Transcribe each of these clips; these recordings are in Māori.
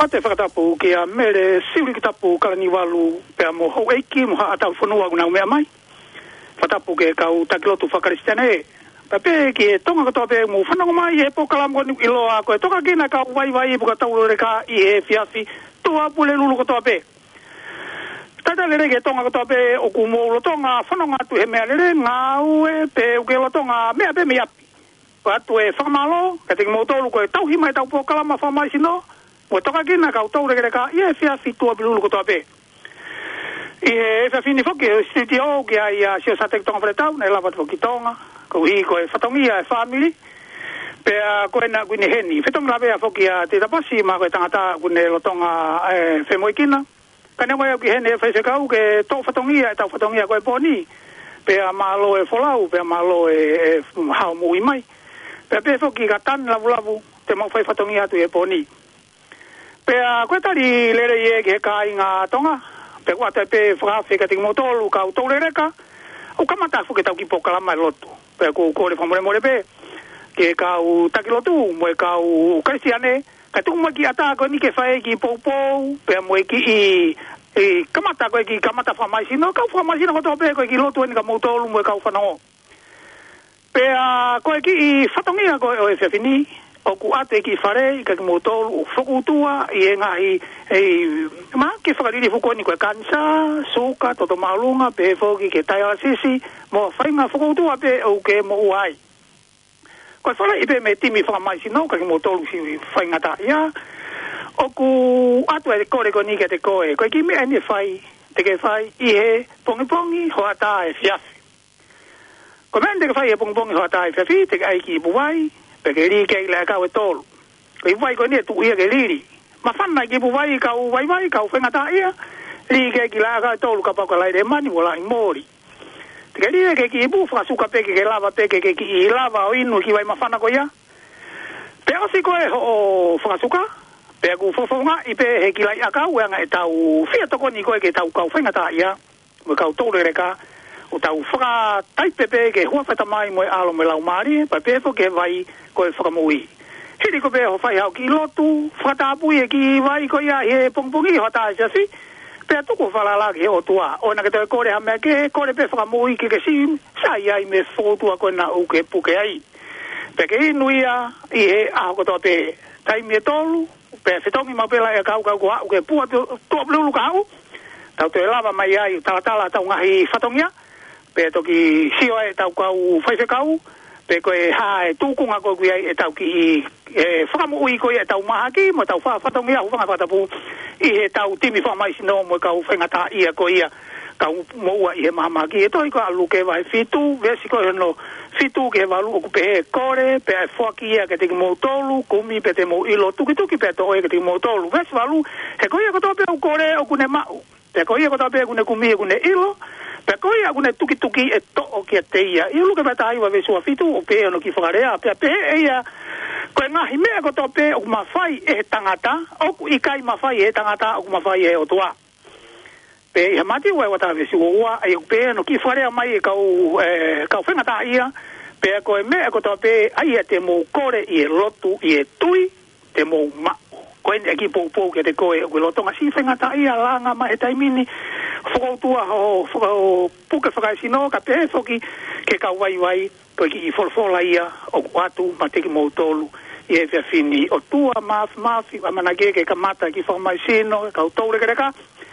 te whakatapu ki a mere siuri ki tapu karani walu pe mo ho eiki mo ha atau whanua kuna umea mai. Whatapu ke kau takilotu whakaristene. Pape ki e tonga katoa pe mo whanau mai e po kalam koni iloa koe toka kina kau vai buka tau reka i e fiafi tua pule lulu katoa pe. Tata lere ke tonga katoa pe o kumo lotonga whanau ngatu he mea lere ngau e pe uke lotonga mea pe me api. Patu e whakamalo, ka te motolu koe tau hima e tau po kalama whamai sino, mo toka kina kau tau reka i e fia fitua bilulu katoa pe. I e fini foki e stiti o ki ai a sio sa te tonga whaletau, ne lava te tonga, ko hi koe whatongia e family, pe a koe na guine heni. Whetonga lawe a foki a te tapasi, ma koe tangata guine lotonga whemoikina, ka ne mai au ki heni e whaise ke tō whatongia e tau whatongia koe poni, pe a malo e wholau, pe a malo e hao mui mai. Pe pe foki ka tan lavu te mau whai whatongi atu e poni. Pe a koe tari lere i e ke ka inga tonga, pe kua te pe whakawhi ka te motolu ka utau reka, o kamata fuke tau ki pokalama e lotu. Pe ko kore whamore pe, ke ka u takilotu, mo e ka u kristiane, ka tuku ki ata koe ni ke whae ki pou, pe mo e ki i kamata koe ki kamata whamaisino, ka whamaisino koto pe koe ki lotu e ni ka motolu mo e ka u whanao. Pe a koe ki i whatongia koe o e whiawhini, o ku ate ki whare, i ka ki motolu o whakutua, i e ngahi, ma ke whakariri whukoni koe kansa, suka, toto maalunga, pe whoki ke taia sisi, mo whainga whakutua pe o ke mo uai. Koe whare i pe me timi whakamaisino, ka ki motolu si whainga ta ia, o ku atu e kore ko ni ke te koe, koe ki mea ni whai, te ke whai, i he pongi, ho ata e whiawhi. Ko mende ke whai e pongi ho atai whiawhi, te ke aiki i buwai, pe ke ri ke ile kau e tolu. Ko i buwai ko ni e tu ia ke riri. Ma whanna ki buwai kau vai, kau whengata ia, ri ke ki la kau e tolu ka pako lai re mani mo lai mori. Te ke ri ke ki i bu whakasuka pe ke lava pe ke ki i lava o inu ki vai ma whanna ko ia. Pe osi ko e o whakasuka, pe ku fofonga i pe he ki lai a kau e anga e tau fia toko ni ko e ke tau kau whengata ia, mo kau tolu reka, o tau whaka taipepe ke hua whata mai mo e alo me lau maari, pa pefo ke vai koe whakamui. Hiri ko pe ho whai hau ki lotu, whakatapui e ki vai ko ia he pongpongi ho ta jasi, pe tuku whalala ke o tua. O na ke toi kore hamea ke, kore pe whakamui ke sim, sa iai me whotua koe na uke puke ai. Pe ke inuia i he aho kotoa pe taimi e tolu, pe whitongi mapela e kau ko hau ke pua tua blulu ka hau, tau te lava mai ai, tala tau ngahi whatongia, pe toki sio e tau kau whaise kau, pe koe ha e tūkunga koe kui e tau ki i whakamu ui koe e tau mahaki, mo tau whatongia hu whangawhatapu, i he tau timi whamaisi no mo kau whengata ia ko ia, kau moua i he mahamaki, e toi ko alu ke vai fitu, vesi koe no fitu ke walu oku pe he kore, pe e whaki ia ke teki mo tolu, kumi pe te mo ilo tuki pe to oe ke teki mo tolu, vesi walu, he koe ia koto pe o kore o kune mau, pe koe ia koto pe kune kumi e kune ilo, pe koe ia kune tuki e to o ki a te ia, i luke pata aiwa vesu a fitu, o pe ono ki whakarea, pe e ia, koe ngahi mea koto pe o mawhai e tangata, oku ikai mawhai e tangata, oku mawhai e o toa. Pe i hamati ua e wata vesu o ua, e o pe ono ki whakarea mai e kau whengata ia, pe koe mea koto pe ai e te mou kore i e lotu i e tui, te mou ma. Koe ni aki pou ke te koe o lotonga si whengata ia langa ma he taimini, whakautua ho puke whakaisino, ka pe whoki ke kau vai, koe ki i wholwhola ia o kuatu ma teki mou tolu i e whiawhini o tua mafi, amanake ke kamata ki whamaisino, kau taure kereka,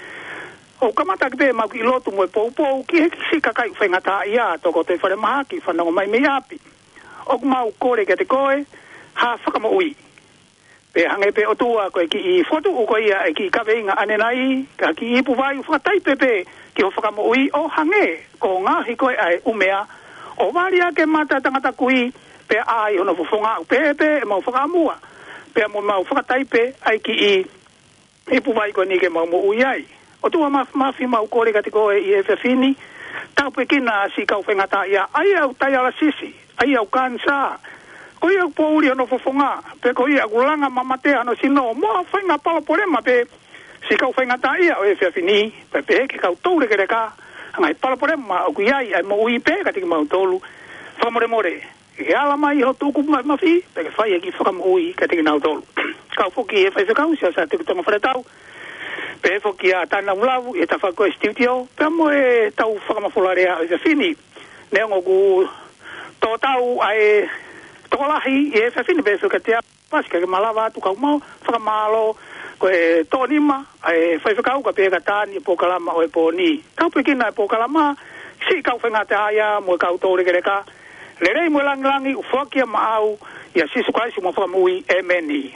o kamata ke pe mau ki lotu mo e pou, ki heki si kakai whengata ia, toko te whare maha ki whanongo mai me api. O mau kore ke te koe, ha whakamo ui. Pe hange pe o tua koe ki i whatu u koe ia e ki kaweinga anenai, ka ki i puwai u whakatai pepe ki ho whakamo ui o hange, ko ngahi koe ai umea, o waria ke mata tangata kui, pe ai hono fufonga u pepe e mau whakamua, pe mo mau whakatai pe ai ki i puwai koe ni ke mau mo ui ai. O tua mafi mau kore ka te koe i e whiawhini, tau pe kina si kau whengata ia, ai au tai ala sisi, ai au kansa, koi au pouri ano fofonga, pe koi au langa mamatea ano sino, moa whainga pala porema pe, si kau whainga ta ia o e whiawhini, pe pe ke kau toure ke reka, ngai pala porema, au kui ai mo ui pe, ka tiki mau tolu, whamore more, e ala mai ho tuku mai mafi pe ke fai ki whakamui ka te nau tolu ka foki e fai whakau sia sa te kutonga wharetau pe foki a tana ulavu e ta whako e studio pe mo e tau whakamawholarea o te whini neongo ku tō tau ai tokolahi e whawhini pe ka te pasika ke malawa tu kau mau whakamalo ko e tōnima e whai whakau ka pe ka tāni e pōkalama o e pōni kau pe kina e pōkalama si kau whenga te aia mo e kau tōre kereka lerei mo langi ufokia maau ia sisu kaisi mo whakamui e meni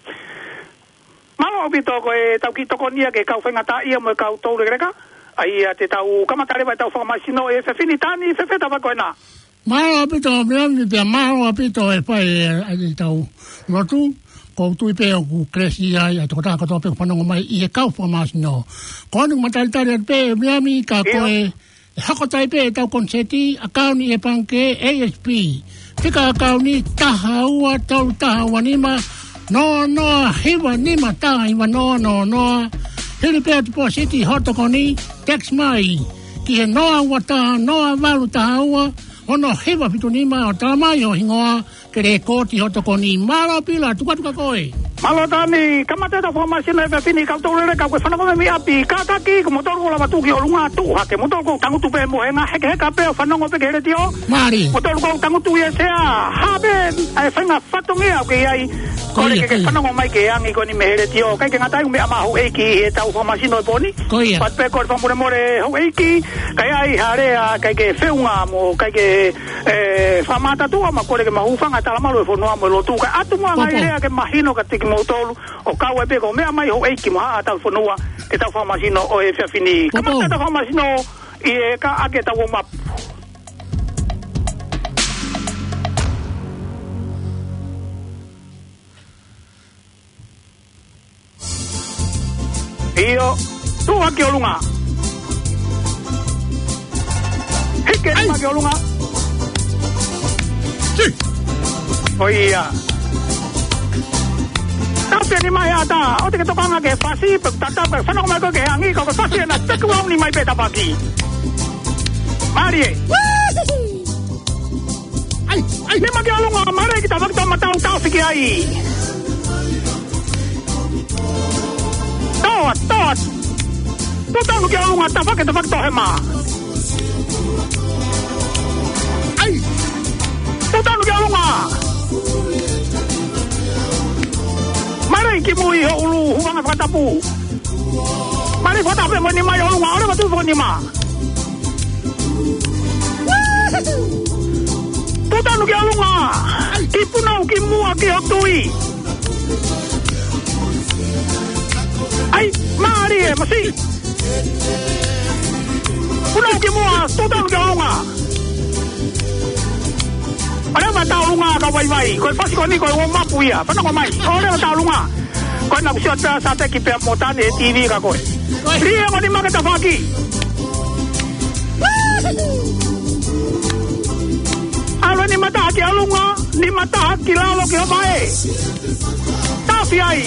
malo obito ko e tau ki toko nia ke kau whenga ta ia mo e kau tōre kereka ai a te tau kamatare vai tau whakamasino e whawhini tāni whewheta wako e nā malo obito me pe malo obito e pai ai tau lotu ko tu pe o kresi ai to ta ko to pe panongo mai I e kau whamasino ko anu matalitari pe miami ka ko e hako tai pe tau konseti akauni e panke ASP tika akauni taha ua tau taha wanima no hiwa nima taha iwa no hili pe atu po siti hotokoni text mai ki he noa ua taha noa walu taha ua ono hiwa pitu nima o talamai o hingoa kere koti hotokoni mara pila tuka koe malo tani kamateta formasino e fini kau tōrere kau koe whanako me mi api kātaki ko motor ko lava tūki o lunga tū hake motor ko tangutu pe mohenga heke pe o whanongo pe kere tio mari motor ko tangutu e sea habe ai whenga whatongi au ke iai kore ke whanongo mai ke angi ko ni mehere tio kai ke ngatai me amahu eiki e tau formasino e poni pat pe kore whamure ho eiki kai ai harea kai ke whiunga mo kai ke whamata tua ma kore ke mahufanga talamalo e whanua mo lotu kai atu mua ngai rea ke mahino ka tiki mo tolu o kau e pe ko mea mai ho eiki mo haa tau whanua ke tau whamasino o e whiawhini kamata tau whamasino I e ka ake tau o mapu Iyo tu hake o lunga heke ni hake o lunga o ia Tapi ni mai ata, o te ke tokanga ke fasi, tatap ke whanako mai ko ke hangi, ko ke fasi na teku au ni mai peta paki. Marie. Ai, ni maki alunga, mare kita wakita matau tau fiki ai. Toat. Tu tau nuki alunga, ta wakita hema. Ai, tu tau nuki alunga. Mare ki mui ho ulu huanga whakatapu. Mare whatapu mo ni mai o lunga, ore watu ni ma. Tutanu ki o lunga, ki punau ki mua ki o tui. Ai, mari e masi. Punau ki mua, tutanu ki o lunga. Ore wa tau lunga ka vai. Ko fasi ko ni ko o mapu ia. Pana ko mai. Ore wa tau lunga. Ko na kusio ta sa te ki pe motane TV ka ko. Ria ko ni ma ka ta faki. Alo ni mata ki alunga, ni mata ki lalo ki mai. Ta fi ai.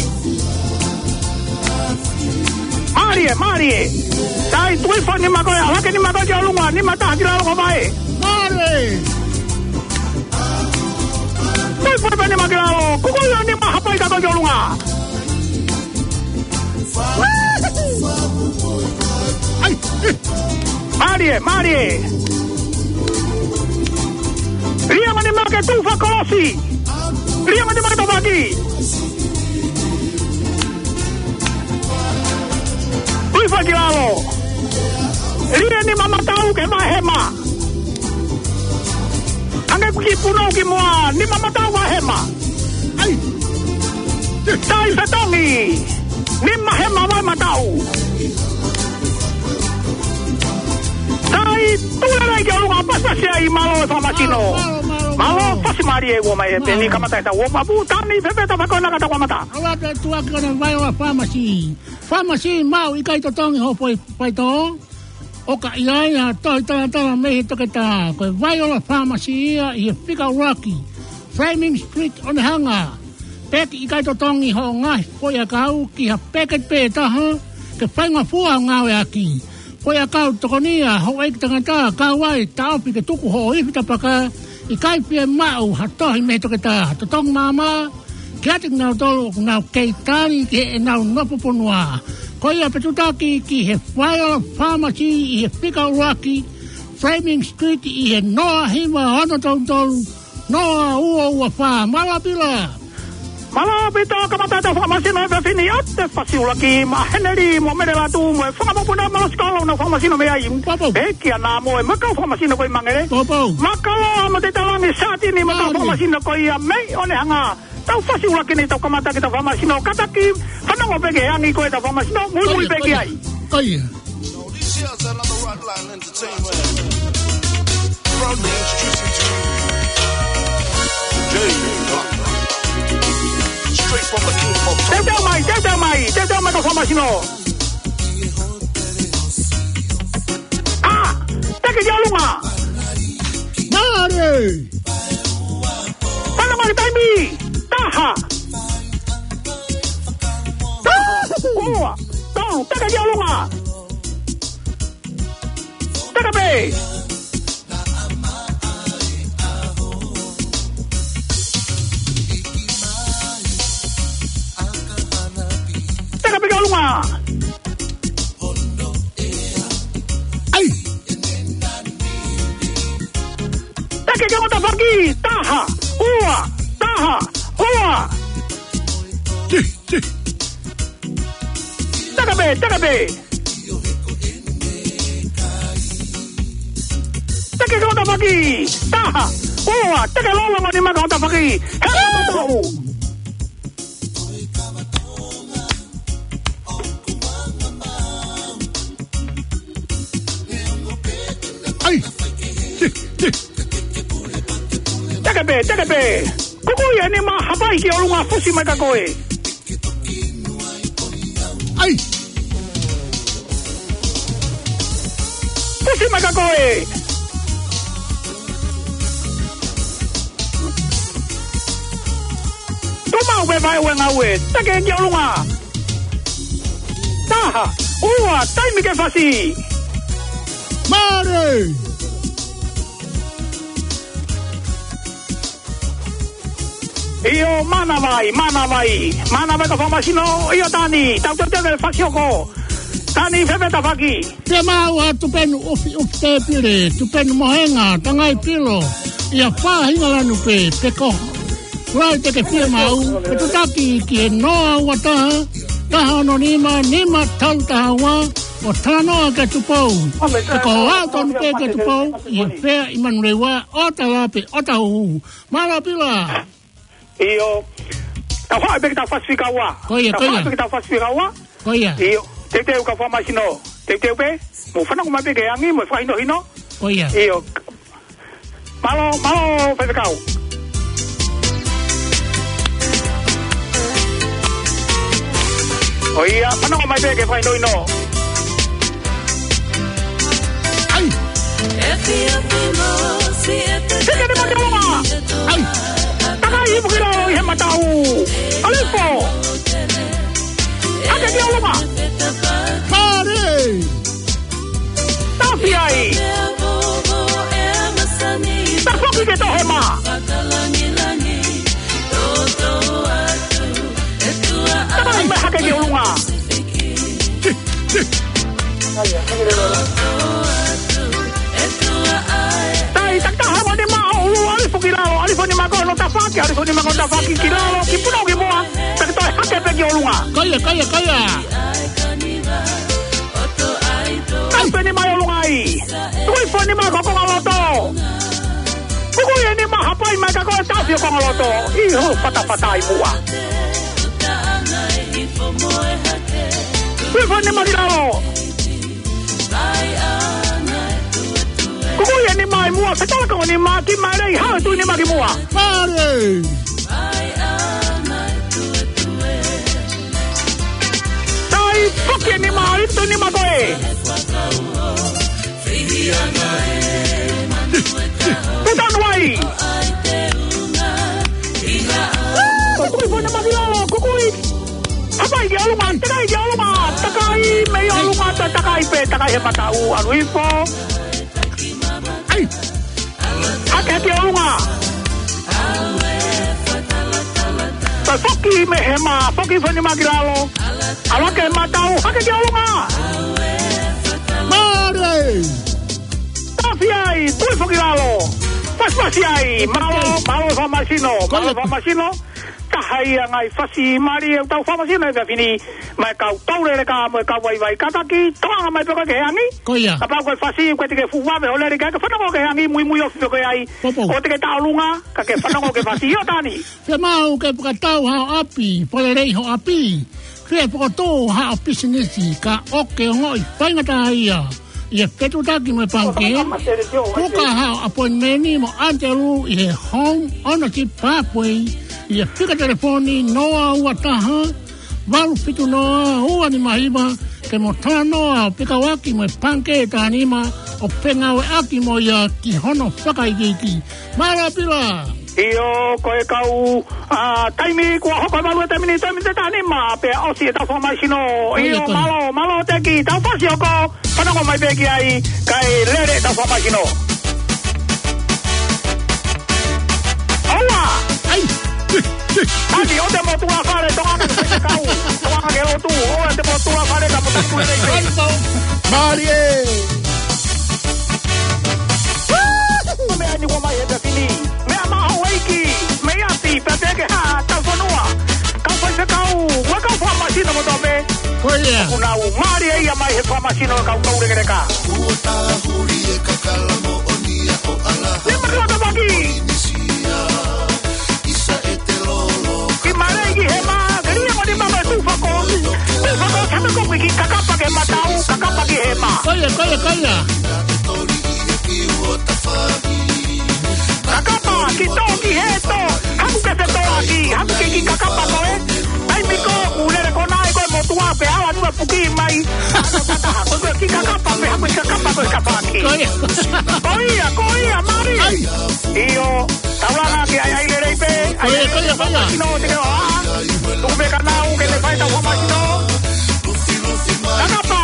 Marie. Dai tu fo ni ma ko ala ke ni ma ko ki alunga, ni mata ki lalo ko mai. Mare. Foi para nem magralo, como eu nem mais rapaz da Golunga. Marie. Ria mani make tu fa kolosi. Ria mani make tabaki. Ui fa kilalo. Ria ni mama tau ke mahema. Angai kuki punau ki mua, ni mama tau wa hema. Ai. Tai fetongi. Ni mahema wa matau. Tai tulera ki olunga pasta sia I malo e whamasino. Malo pasi Marie e mai e peni kamata ta wo mabu tani pepeta makona kata kamata. Ala te tua kona vai o pharmacy. Pharmacy mau I kai to tongi ho pai to. Oka ia toi tala me toke ta ko Viola Pharmacy I Fika Rocky Flaming Street on hanga pek I kai to tongi ho ngai poia kau ki ha peket pe ta ha ke whainga fua ngau aki poia kau tokonia ho ek tangata kau wai tau pi ke tuku ho I pita paka I kai pia mau hatohi me toke tā. Totong mama, kia te ngau tolo ngau kei tari ke e ngau nopoponua. Koia petutaki ki he Fire Pharmacy I he Pika Uraki, Framing Street I he Noa Hima Ono Tolu, Noa Ua Wha, Malapila. Malapita kamatata Pharmacy no Fini Atte Fasiulaki, Maheneri, Momerela tu, Famapuna Maskalo no Pharmacy no Mea, Ekia Namo, Macau Pharmacy no Koi Mangere, Macao, Matetalangi Satini, Macau Pharmacy no Koia, May Onehanga. Tau Fasiulaki ni tau kamata kita Pharmacy no Kataki, Hanong Pege Yangi Koe ta Pharmacy no, Mui Pege ai. Koia. This here's another Rodline Entertainment. Proudly introducing to you straight from the King of Tell mai ka Pharmacy no. Take Jalunga. Mare. Panama Taimi. Taha. Oh, no, take Jalunga. Take be. Take be Jalunga. Ai. Take Jamata Faki. Taha. Ua. Taha. Ua. Take be. Take Jamata Faki. Taha. Ua. Take Lolo ni Jamata Faki. Hello. Ai. Take be. Kukuya ni ma hapai ki olunga fusi mai ka koe. Ai. Fusi mai ka koe. Tuma ube vai wenga we. Take ki olunga. Taha. Ua. Taimi ke fasi. Mare. Io mana vai ka Pharmacy no io tani tau te fasioko tani febeta faki Te mau tu penu ofi te pire, tu penu mohenga, tangai pilo. Ia whahinga lanu pe ko. Rai te ke pia mau, pe tutaki ki e noa wataha, taha ono nima tau taha wa, o tanoa ke tupou. Te ko auto nupe ke tupou, ia whea iman rewa, o talape, o tahu. Mara pila. io tau hae peki tau fasifika wa Koia. Koia. io te ka Pharmacy no te pe mo fana ko mapeke yangi mo fa hino Koia. io malo fefekau oia fana ko mapeke fa hino Ai. Sige de matulunga Ai. takai bukiro he matau alipo ake di olunga Mare. tafi ai tafoki ke tohema takai me hake di olunga tai taktaha mo de mao alipo kiralo alipo ni makono tafaki kiralo kipuno ki moa takto hake pe di olunga Koia. Ai ni mai olunga ai tui fo ni ma ko ngaloto kuku ye ni ma hapai ma ka ko tafi ko ngaloto I ho pata ai bua tui fo ni ma kiralo kuku ye ni mai mua setala ko ni ma ki mai rei ha tu ni ma ki mua Mare. tai foki ni ma itu ni ma koe putan wai kuku fo ni ma kiralo kuku apa dia olunga takai me olunga takai he matau aluifo Ai. ake ke olunga. Ta foki me hema, foki foni magilalo. Ala ke matau, hake ke olunga. Mare! Tafiai, tui foki lalo. Pasiai, malo famasino. Tahai ngai fasi mari tau famasino e fini. Mai kau taure le ka mo ka vai kataki, tonga mai peko ke angi. Koia. Apa ko fasi ko te ke fuwa me ole ka fana ke angi mui of ko ai. O te ke taulunga ka ke fana ko ke fasi o tani. Pe mau ke ka tau ha api, pole rei ho api. Ke po to ha api sinisi ka oke ngoi painga taia. Ia petu taki me panke. Kuka ha appointmenti mo antelu i home ownership pathway. Ia pika telefoni noa ua taha. Walu pitu noa ua ni mahiba. Ke mo tana noa pika waki me panke ta anima. O penga we aki mo ia ki hono whakaikiki. Mara pila. Iyo koe kau taimi kua hoko malu taimi te tanima pe osi ta formasino. Iyo malo teki ta pasi hoko pana ko mai beki ai kai lere ta formasino. Ola. Ai. Tadi o te motua fare tonga ke kau. Tonga ke o tu o te motua fare ka puta ku le. Marie. Me ani ko mai e fini. Me ati peke ha ta fonua. Kau foi kau, wa kau formasino mo tobe. Koia. Una umari ia mai he formasino kau kau re ka. Uota huri e kakala mo onia o ala. Le ma ka bagi. Isa e te lolo. Ki mare ki he ma, kria mo ni mama tu fako. Tu fako sabe ko ki kakapa ke matau, kakapa ki he ma. Koia. Tori i ki uota fagi. Kakapa ki to ki he to. Hamu ke se to aki, hamu ke ki kakapa ko e. Ai miko ule ko nai ko mo tua pe ala nu puki mai. Ko ki kakapa pe hamu kakapa ko kapaki. Koia mari. Iyo tawala ki ai le reipe. Koia. No te ko ha. Tu me kanau ke le faita formasino. Kakapa.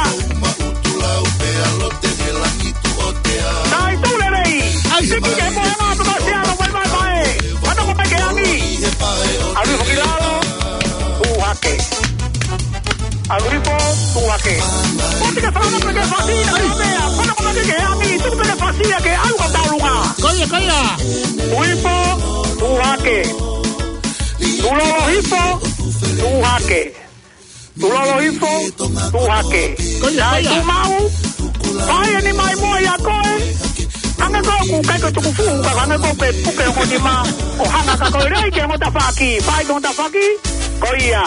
Dai tu le rei. Siki ke mo na tu ko sia no vai. Ano ko pe ke ami. Alu fokilalo. Hake. Agripo, tu hake. Ponte que fala que fascina, vea. Bueno, como que a mí, tú me fascina que algo da lugar. Koia. Agripo, tu hake. Tu lo hipo, tu hake. Tu lo hipo, tu hake. Koia. Tu mau. Vai ni mai mo ya koe. Hanga ko ku kai ko tu fu, hanga ko pe puke ko ni ma. O hanga ka ko rei ke mo ta faki, vai ko ta faki. Koia.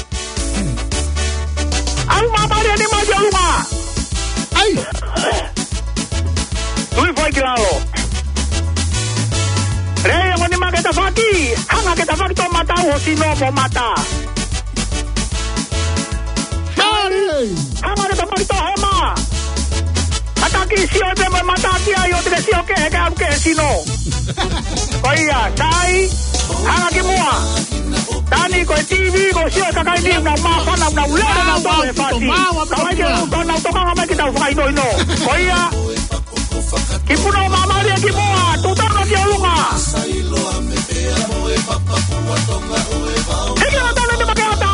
Au mamari ni ma yo luma. Ai. Lui foi claro. Rei mo ni ma ke ta faki. Hanga ke ta faki to mata o si no mo mata. Mare. Hanga ke ta faki to hema. Ataki si o te mata ti ai o te si o ke si no. Koia, dai. Hanga ke mua. Tani ko TV ko sia ka kai ni na ma fa na ule na to e fasi. Ka ke to na to ka ma ki ta fa ino. Koia. Ki puno mama ri ki moa, tu ta no ki olunga. E ke ta na te makata.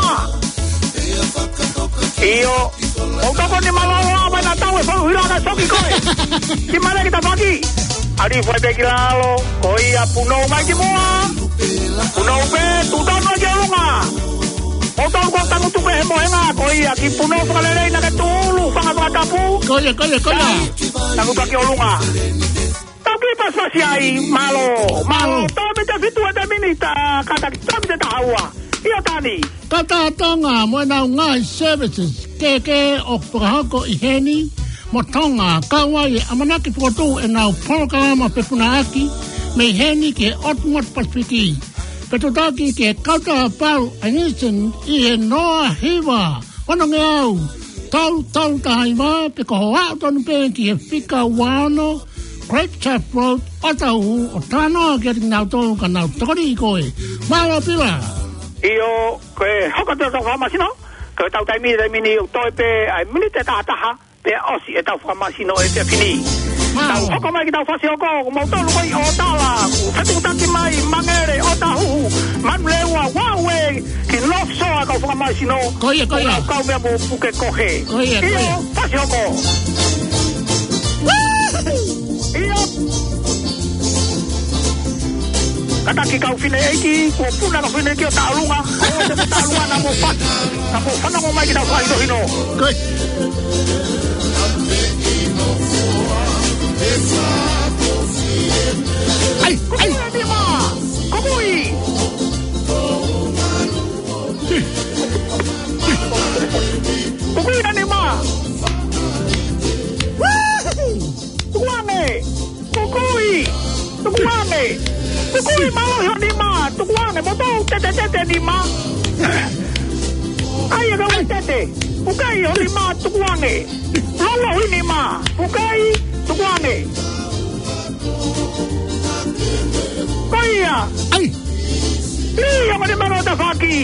Iyo, o ka ko ni malo wa na ta we fa hira na so ki ko. Ki mala ki ta fa ki. Ari foi be ki lalo, koia puno mai ki moa. Puno pe, tu ta no ki olunga. O ta ko ta tu pe mo nga koia ki puno fa le na ke tu lu fa nga tapu. Koia. Taku paki olunga. Tapi pas ai malo. Tapi te fitu te minita kata tapi te tawa. Ia tani. Tata tonga mo na ngai services ke o prahako I heni mo tonga kawai amanaki fotu e na programa pepuna aki me heni ke otmot pasifiki. Petutaki ke kauta pau anisen I noa hiva. Ono ngeau. Tau tahaiwa pe ko hoa tonu pe ki e whika wano Great Chap Road Otau o tanoa ki ati nau tonu ka nau tokori I koe. Mara pila. Iyo koe hoko te tau whamasino. Koe tau taimini o toi pe ai minite taha pe osi e tau whamasino e te fini. Tau hoko mai ki tau whasi hoko, mau tolu koi o tala, whetu taki mai, mangere, o tahu, manuleua, wawe, ki lof soa kau whakamai sino. Koia. Kau mea mo puke kohe. Koia. Iyo, whasi hoko. Iyo. Kataki kau whine eiki, kua puna ka whine ki o ta'alunga, o te ta'alunga na mo whanango mai ki tau whaito hino. Koia. Ai. Ni ma, komui. Komui na ni ma. Tukuane. Tukui malo yo ni ma. Tukuane, moto tete ni ma. Ai ga tete. Bukai yo ni ma tukuane. Lolo ni ma. Bukai tukuane. Koia. Ai. Iya mo ni mano ta faki.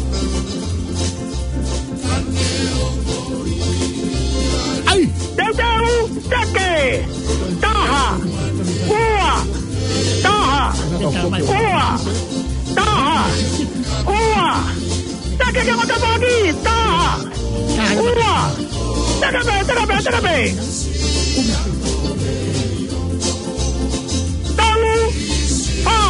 Ai. Teu, take. Taha. Ua. Taha. Ua. Taha. Ua. Take que mo ta faki. Taha. Ua. Take. Talu. Ha.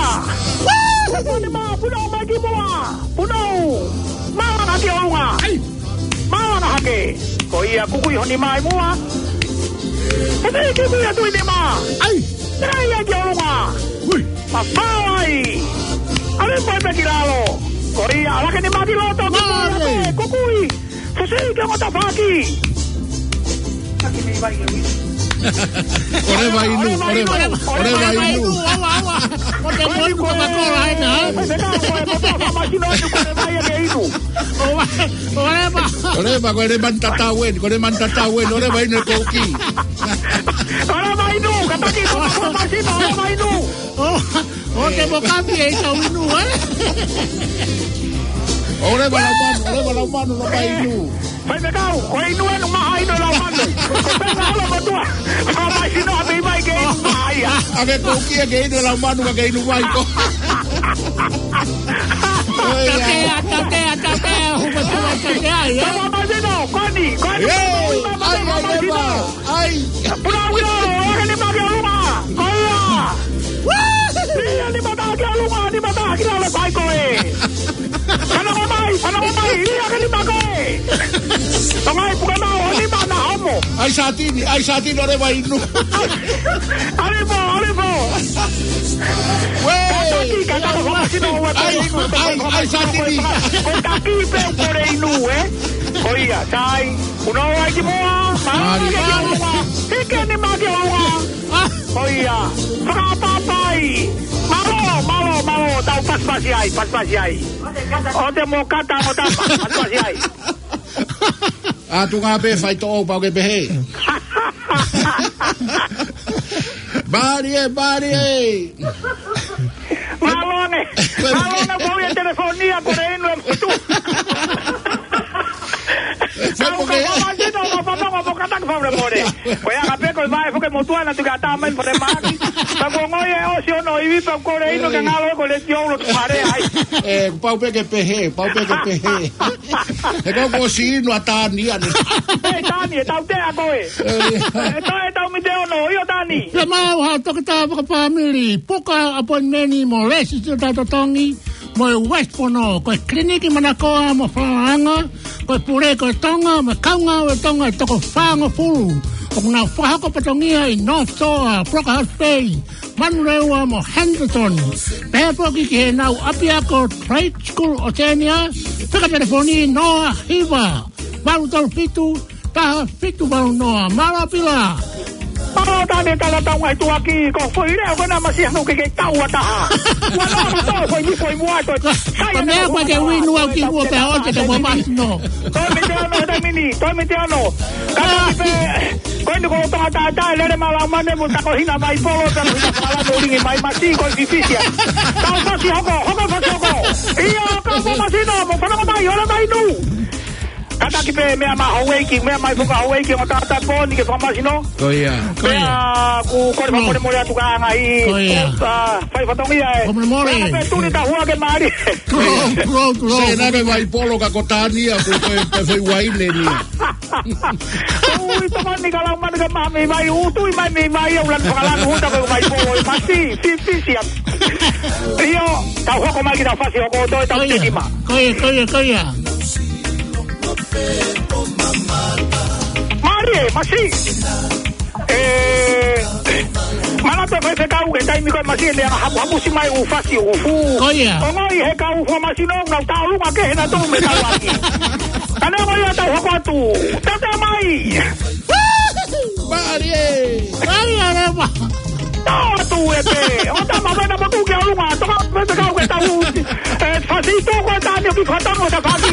Puno magi moa. Puno. Mala na ki olunga. Ai. Mala na hake. Koia kukui honi mai moa. Pute ki kuia tui ni ma. Ai. Trai ki olunga. Ui. Papawai. Ale poi pe kilalo. Koia ala ke ni magi loto. Kukui. Fusei ke mota faki. Aki ni vai lui. Ore vai inu. Awa. Ote moi ko makola ina. Ore mantatawen, ore vai no koki. Ora vai nu, kataki ko masino, ora vai nu. Ote mo kapi e ka inu, Ore bala mano no vai inu. Vai pegar o inu no mai no la mano. Pega ela botua. Vai sino a bem vai que vai. Ave koki ke inu la mano ke inu vai ko. Tatea, Koni. Ai. Pura, ni magi aluma. Koia. Ni mata ki la vai ko e. Pana mai, ni magi. Tomai pugana ni mana homo. Ai satini ore vai inu. Arrivo. Kataki ko masino wa. Ai satini. Kataki pe por inu, Koia, sai. Uno ai ki moa. Ike ni magi aluma. Koia. Papai. Malo, tau pas-pasi ai. Ote mo kata mo tapa, pas-pasi ai. Tu ngabe fai to o pau ke pehe. Barie. Malone, voy a telefonía por ahí no es tú. Pues agape con vai porque mutuana tu gata men por maki. Pa con oye ocio no ibi pa con aí no canal con leción lo mare ai. Pau pe ke pehe. E ko si no atani ani. Tani, tau te a koe. Tau mi te ono, io Tani. Le mau ha tokata ka family. Poka apon meni mo lesi ta tongi. Mo west pono ko kliniki manakoa mo franga. Ko pure ko tonga mo kaunga o tonga toko fanga fulu. O na whahako patongia I North Shore, Proka Bay, Manurewa mo Henderson. Pepo ki he nau Apiako Trade School Oceania. Peka telefoni Noa Hiva. Baru tau fitu baru Noa. Marapila. Malo Tani tala tau ngai tu aki ko foi le ko na masi no ke tau ata. Wala to foi muato. Kame kwa ke winu au ki wo pe o te mo masno. Toi me te ano. Kada pe Quando ko ta le mala mane mo ta ko hina mai polo ta mala do ringi mai masi ko difícil. Tau fasi hoko. Iyo ka mo masi no mo para mai ora mai nu. Kada taki pe mea mahoeki, mea mai fuka hoeki o tata poni ke famasino. Koia. Mea ku kore famore mole atu kanga i. Fai fatongia e. Famore mole. Mea pe tuni ta hua ke mari. Tro. Se nake vai polo ka kotania ku pe foi waile ni. Ui tomani kala mani ke mami mai utui mai ulan pakalan huta pe mai polo masi fisiam. Io ta hoko mai kita fasi hoko to ta tekima. Koia. Mari, masi. Mana to fe kau ke tai mi ko masi le habu si mai u fasi u fu. Koia. Ngoi he kau fu masi no ngau ta lu ma ke na to me ta lagi. Kana mo ya ta hoko tu. Ta mai. Mari areba. No, tu ete. O ta ma na ma ku ke lu ma to ka fe kau ke ta u. Fasi to ko ta ni ki fata mo ta fasi.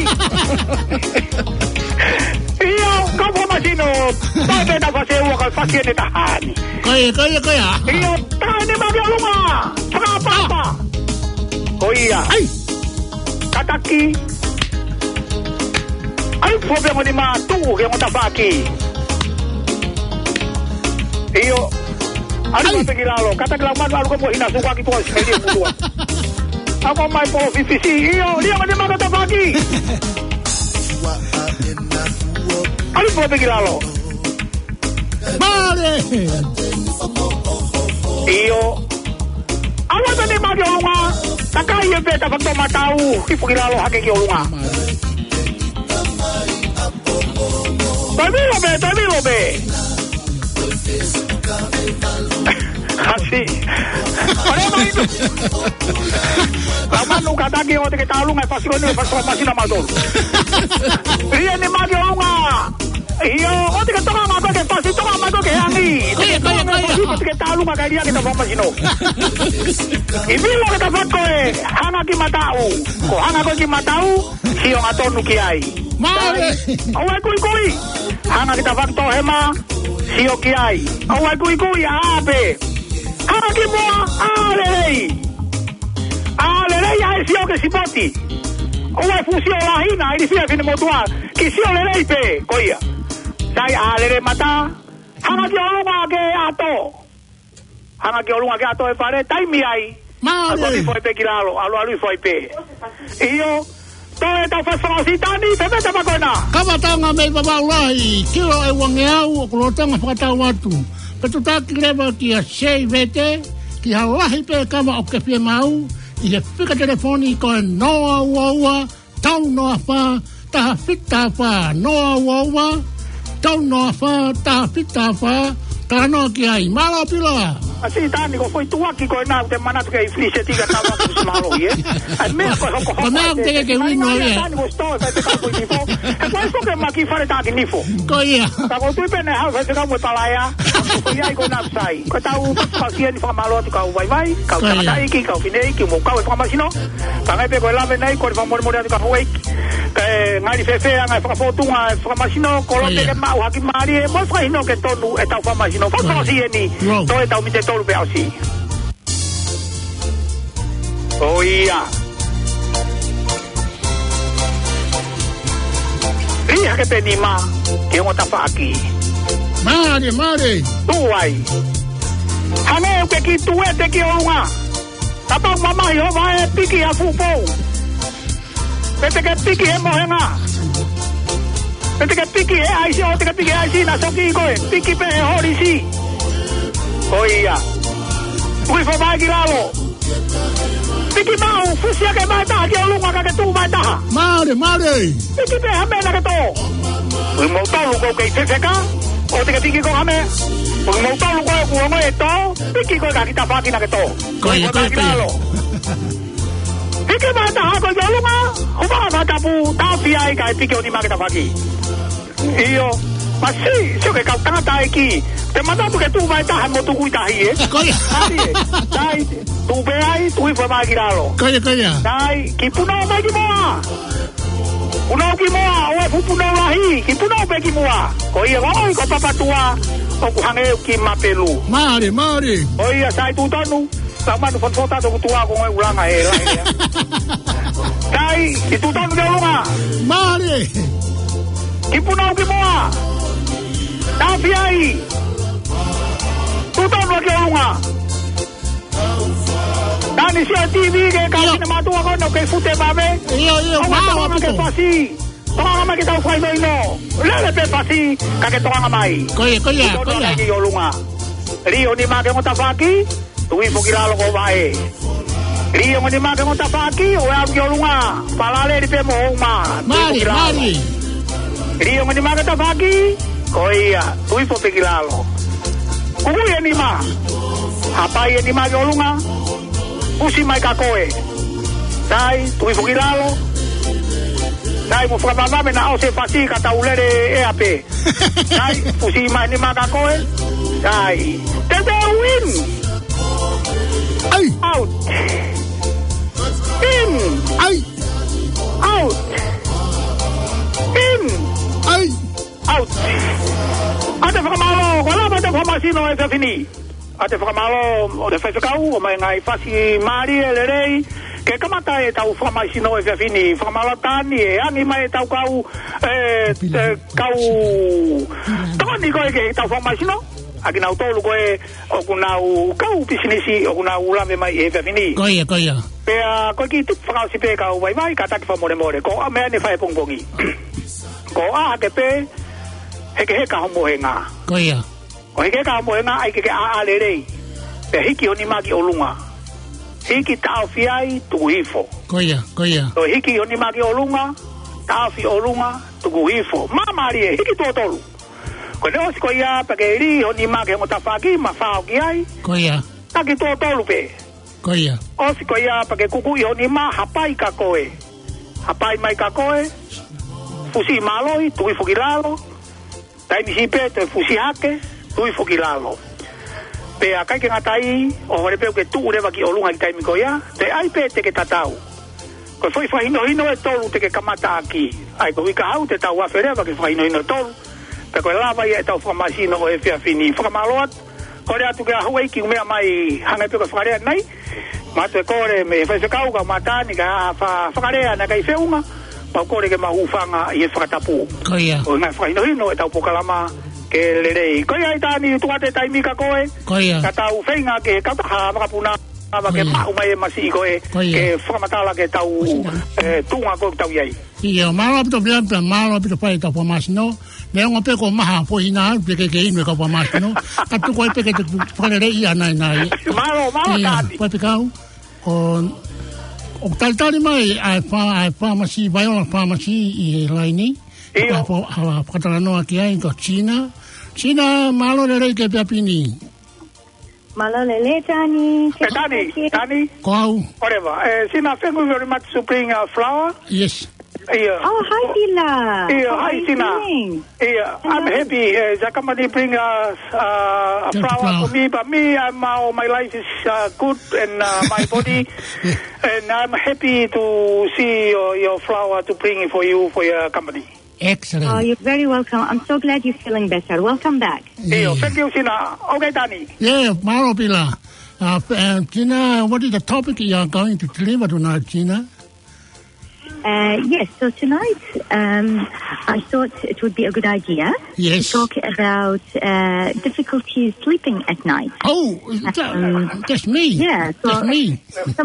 Io, come immagino, dove da fase uno che fa tiene tahani. Koia. Io, tahani magi alunga, papa. Koia. Ai. Kataki. Ai problema di ma tu che non ta fa qui. Io, arrivo per girarlo, kataki la mano algo mo hina su qua che tu hai medio mutua. Ako mai po fifisi, io, dia ma ma ta fa qui. Ali po pegilalo. Mare. Iyo. Awa ta ni magi olunga. Takai ye beta fakto matau. Ki pegilalo hake ki olunga. Tamilo be. Asi. Ore mai. Lama nu kata ki o te ke talunga e fasiko ni fasiko masina madol. Ria ni magi olunga. Iyo, o te ke toka ngako ke fasi, toka ngako ke hangi. Koia. O te ke talunga ka ria kita famasino. Ibilo kita fatko e, hanga ki matau. Ko hanga ko ki matau, siyo nga tonu ki ai. Mare. Awai kui. Hanga kita fakto hema, siyo ki ai. Awai kui, aape. Hanga ki mua, alelei. Alelei ai siyo ke sipoti. Awai fusio lahina, ili fia fine motua. Ki siyo lelei pe, koia. Sai alele mata. Hanga ki olunga ke ato. Hanga ki olunga ke ato e pare, taimi ai. Mare. Alu foi pe kilalo, alu foi pe. Iyo, toe tau fasfasitani, pepe tapakona. Kamatanga me babaulai, kilo e wangeau o kulotanga whakatau atu. Petutaki lewa ki a sei vete, ki halahi pe kama o ke pia mau, i he whika telefoni ko e noa uaua, tau noa wha, taha whita wha, noa uaua, tau noa wha, taha whita wha, taha noa ki ai. Mara pila. Asi tani ko foi tuaki ko na te manatu ke iflise tiga tawa ku smalo ye. Ai me ko ko. Ko me am tege ke wino ye. Tani ko sto ta te ko nifo. E ko so ke maki fare ta nifo. Koia. Ta ko tu pene ha fa se ka mo palaya. Ko ia ko na sai. Ko ta u pa sien fa malo tu ka vai. Ka ta ta iki ka fine iki mo ka fa masino. Ta ngai pe ko la ve nai ko fa mo tu ka foi. Ngai fefe ngai fa fotu ngai fa masino ko lo te ma u haki mari mo fa hino ke tonu e ta fa masino. Fa fa sieni. To e ta mi te tolu pe asi. Oh iya. Liha ke penima ke ngota fa aki. Mare. Tuai. Hane ke ki tuwe te ki olunga. Tapa mama yo vai piki a fupo. Pete ke piki e mohenga. Pete ke piki e aisi o te ke piki e aisi na soki koe. Piki pe e horisi. Oh iya. Kui fa vai kilalo. Piki mau fusia ke mai taha ki olunga ka ke tu mai taha. Mare. Piki pe hame na ke to. Kui mo tolu ko ke fefeka. O te ke piki ko hame. Kui mo tolu ko ku ngo e to. Piki ko ka kita faki na ke to. Koia. Piki mai taha ko ki olunga. Huma ka tapu. Tapi ai ka piki o ni ma ke ta faki. Iyo. Ma si ke ka tangata iki. Te mandato che tu vai a moto guida hier. Koia. Dai, tu vai, tu vai mai giralo. Koia. Dai, ki puno mai ki moa. Puno ki moa, o fu puno lahi, ki puno pe ki moa. Koia, oi ko papa tua, o ku hange ki mapelu. Mare. Koia, sai tu tonu. Sama tu foto tu tua ko ngai ulanga e la. Dai, ki tu tonu de lunga. Mare. Kipunau ki moa. Tafi ai. Tutau ke olunga. Tani sia TV ke kasi na matua kono ke fute babe. Iyo, Tonga ke pasi. Tonga mai ke tau fai no. Lele pe pasi ka ke tonga mai. Koia. Ki olunga. Rio ni ma ke ngota faki. Tui fokilalo ko vai. Rio ni ma ke ngota faki o ya ki olunga. Palale di pe mo ma. Mari. Rio ni ma ke ta faki. Koia, tui fokilalo. Kuya ni ma. Apa ye ni ma ke olunga. Usi mai ka koe. Dai, tui fokilalo. Dai mo fukababa me na o se fasi ka taulere e ape. Dai, usi mai ni ma ka koe. Dai. They win. Ai. Out. In. Ai. Out. In. Ai. Out. Ate whakamalo, wala ba te whamasino e te fini. Ate whakamalo, o te whaikau, o mai ngai whasi maari e lerei, ke kamata e tau whamasino e te fini. Whakamalo tani e angi mai e tau kau, kau, toni koe ke tau whamasino. Aki nau tolu koe, o kunau kau pisinisi, o kunau ulame mai e te fini. Koia. Pea, koe ki tup whakau si pe kau vai ka taki whamore. Ko a mea ne whae pongpongi. Ko a ke pe, heke homo he ngā. Koia. O heke homo he ngā, ai ke a lerei. Pea hiki honi maki olunga. Hiki tau fiai, tuku hifo. Koia. O hiki honi maki olunga, tau fi olunga, tuku hifo. Mamari e, hiki tolu. Ko ne osi ko ia, pake ri honi maki ngota whaki, ma whao ki ai. Koia. Taki tolu pe. Koia. Osi ko ia, pake kuku i honi ma, hapai ka koe. Hapai mai ka koe. Fusi maloi, tui fukilalo. Tai misi pe, te fusi hake, tui fukilalo. Pe a kai ke ngatai, o hore peo ke tuu rewa ki olunga ki taimi ko ia, te ai pe te ke tatau. Ko foi whahino e tolu te ke kamata aki. Ai ko wika hau te tau aferewa ke whahino tolu. Pe koe lava ia e tau whamasino o e whia whini. Whakamaloat, kore atu ke ahua iki umea mai hangai peo ke whakarea nei. Mato e kore me whaisakau ka matani ka whakarea na kai whiunga. Pau kore ke mahufanga i e whakatapu. Koia. O ngai whahino e tau pokalama ke lerei. Koia i tani tuate taimi ka koe. Koia. Ka tau whainga ke kautaha wakapuna. Ava ke mau mai e masi i koe. Ke whakamatala ke tau tunga koe tau iei. Ia, malo apito biampa, malo apito pai ka pamasino. Leonga pe ko maha po ina, peke ke inu ka pamasino. Katu koe peke te whakarei anai. Malo tani. Pai pekau. O talitari mai ai pharmacy, Viola Pharmacy i Laini. Iyo. Hala whakataranoa ki ai ko China. China, malo rei ke piapini. Malo lele, Tani. Tani. Ko au. Whatever. Sina, thank you very much to bring flour. Yes. Yeah. Oh, hi, Dila. Yeah, How hi, are you Tina. doing? Yeah, I'm happy. The company bring flour for me, but me, my life is good and my body, and I'm happy to see your flour to bring it for you for your company. Excellent. Oh, you're very welcome. I'm so glad you're feeling better. Welcome back. Yeah. Thank you, Sina. Okay, Danny. Yeah, malo pila. Gina, what is the topic you are going to deliver tonight, Gina? Yes, so tonight I thought it would be a good idea to talk about difficulties sleeping at night. Oh, that's me. Yeah, so that's me.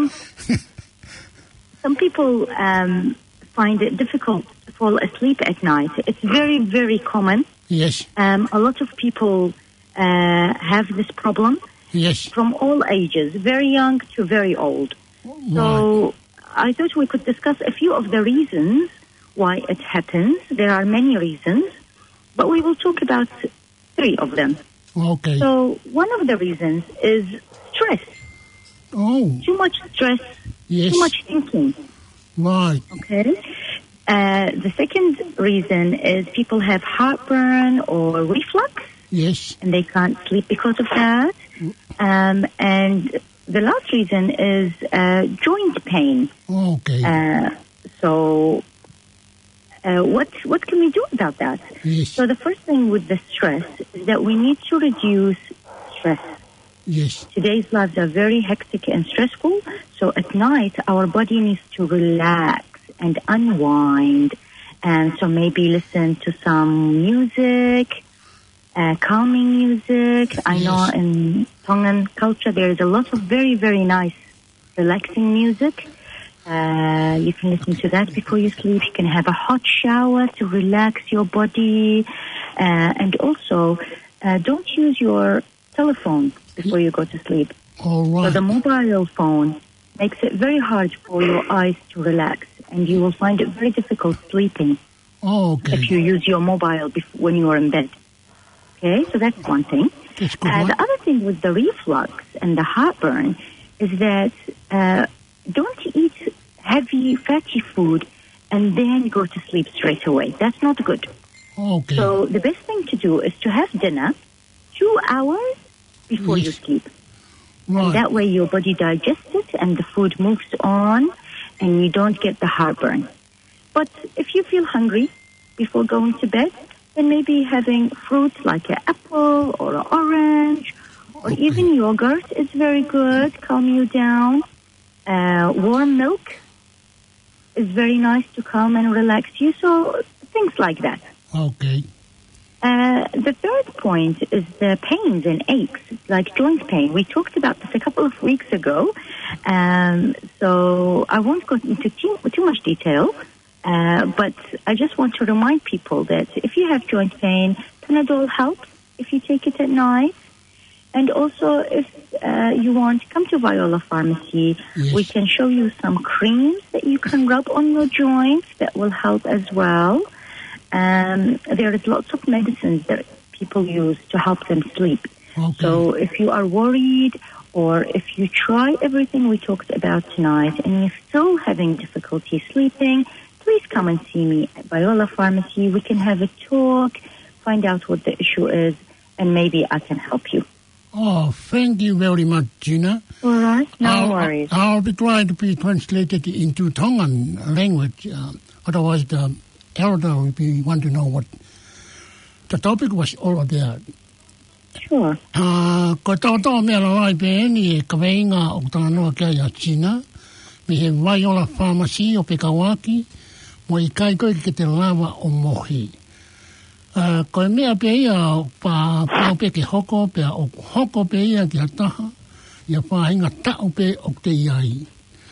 Some people find it difficult to fall asleep at night. It's very, very common. Yes. A lot of people have this problem. Yes. From all ages, very young to very old. So I thought we could discuss a few of the reasons why it happens. There are many reasons, but we will talk about 3 of them. Okay. So one of the reasons is stress. Oh. Too much stress. Yes. Too much thinking. Right. Okay. The second reason is people have heartburn or reflux. Yes. And they can't sleep because of that. And the last reason is joint pain. Okay. So what can we do about that? Yes. So the first thing with the stress is that we need to reduce stress. Yes. Today's lives are very hectic and stressful. So at night, our body needs to relax and unwind And so maybe listen to some music, calming music. I know in Tongan culture there is a lot of very, very nice relaxing music. You can listen to that before you sleep. You can have a hot shower to relax your body. And also, don't use your telephone before you go to sleep. All right. So the mobile phone makes it very hard for your eyes to relax, and you will find it very difficult sleeping if you use your mobile when you are in bed. Okay, so that's one thing. That's good. The other thing with the reflux and the heartburn is that don't eat heavy, fatty food and then go to sleep straight away. That's not good. Okay. So the best thing to do is to have dinner 2 hours before you sleep. Right. And that way your body digests it and the food moves on and you don't get the heartburn. But if you feel hungry before going to bed, then maybe having fruits like an apple or an orange or even yogurt is very good, calm you down. Warm milk is very nice to calm and relax you. So things like that. Okay. The third point is the pains and aches, like joint pain. We talked about this a couple of weeks ago, so I won't go into too much detail, but I just want to remind people that if you have joint pain, Panadol helps if you take it at night. And also, if you want, come to Viola Pharmacy. Yes. We can show you some creams that you can rub on your joints that will help as well. There is lots of medicines that people use to help them sleep. Okay. So if you are worried or if you try everything we talked about tonight and you're still having difficulty sleeping, please come and see me at Viola Pharmacy. We can have a talk, find out what the issue is, and maybe I can help you. Oh, thank you very much, Gina. All right, no worries. I'll be trying to be translated into Tongan language. Otherwise, the elder will want to know what the topic was all about. Sure. Ko tau mea lalai pe ni e kaweinga o tana noa kia ia China. Mi he Viola Pharmacy o Pekawaki. Mo I kai koe ke te lawa o mohi. Ko mea pe ia pa pe ke hoko pe o hoko pe ia ki hataha. Ia pa hinga tau pe o te iai.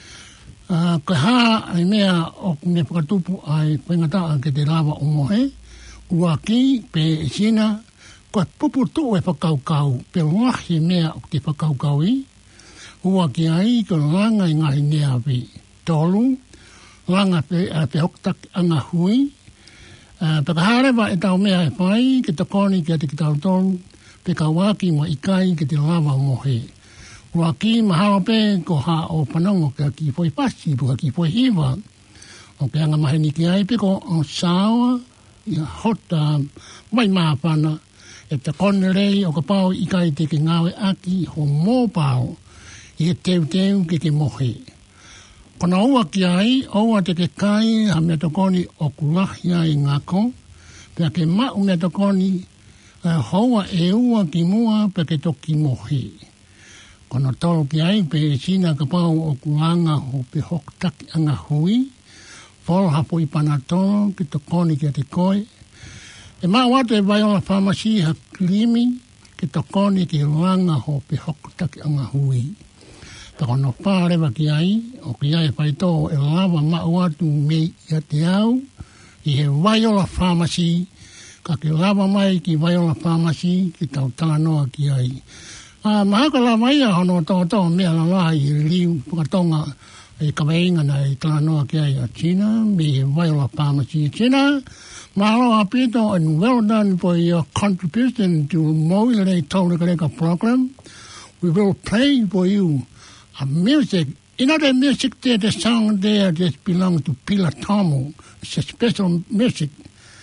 Ko haa ai mea o me pakatupu ai pengata ke te lawa o mohe. Ua ki pe China. Ko pupu tu e whakaukau, pe wahi mea o te whakaukau I. Ua ki ai ko langa I ngahi nea vi tolu, langa pe hoktak anga hui. Pekaharewa e tau mea e whai, ke takoni ki te ki tau tolu, pe ka waki mo ikai ke te lawa mohe. Ua ki mahawa pe ko ha o panongo ke ki poi pasi, puka ki poi hiwa. O ke anga maheni ki ai pe ko o sawa, ia hota, mai maapana, e te kone rei o ka pao I kai te ke ngawe aki ho mō pao I e teu ke ke mohe. Kona ua ki ai, oua te ke kai ha mea tokoni o kulahi ai ngako, pia ke mau mea tokoni hoa e ua ki mua pia ke toki mohe. Kona tolo ki ai pe China ka pao o kulanga ho pe hoktaki anga hui, folo hapo I panatolo ki tokoni ki te koe, e mawate e Viola Pharmacy ha klimi ke tokoni ki ranga ho pe hokutaki anga hui. Takono pārewa ki ai, o ki ai whaito e lawa mawatu me I te au, I he Viola Pharmacy, ka ke lawa mai ki Viola Pharmacy ki tau tānoa ki ai. Mahaka la mai a hono tō mea la la I liu pukatonga e kaweinga na I tānoa ki ai a China, me he Viola Pharmacy China. Mahalo apito and well done for your contribution to Moile Tolakareka program. We will play for you a music. You know the music there, the song there just belongs to Pila Tomo. It's a special music.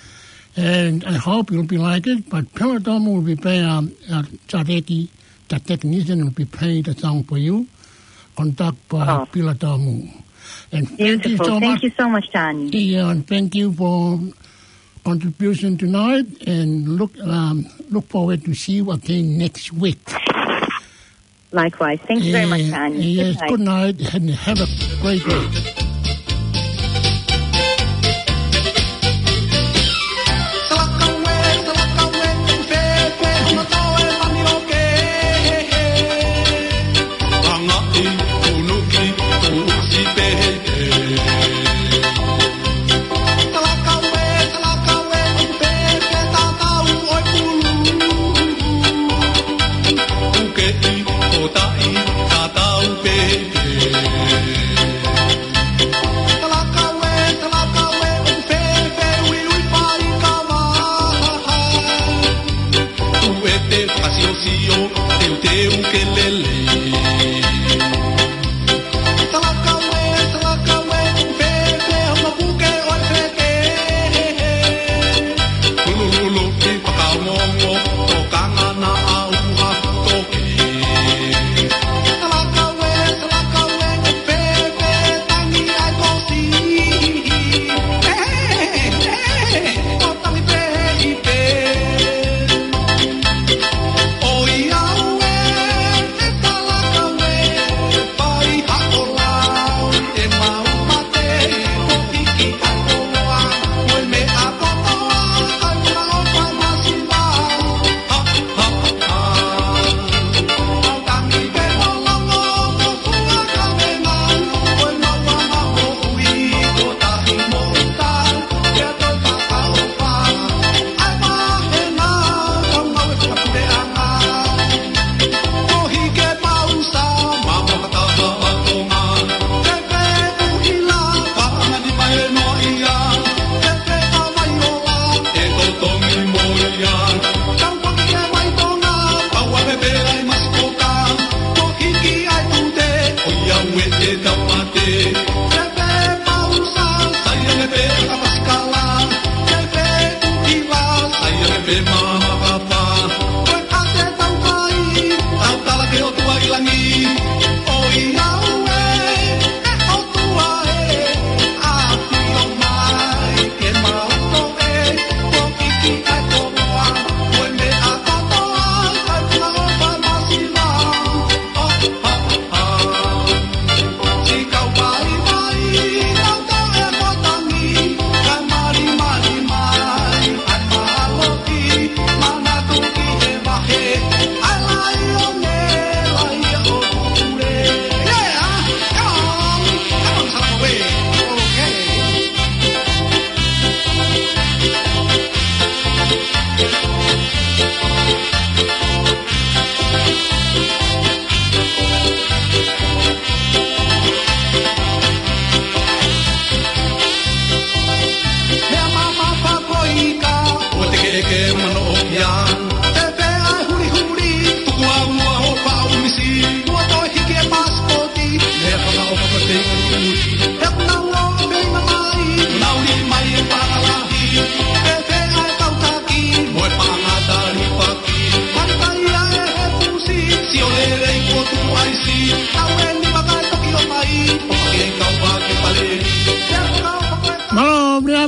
And I hope you'll be like it. But Pila Tomo will be playing Tadeki, the technician will be playing the song for you. Contact by Pila Tomo. And thank you so much. Thank you so much, Tanya. Yeah, and thank you for contribution tonight, and look forward to see you again next week. Likewise. Thank you very much, Tanya. Yes, good night, and have a great day.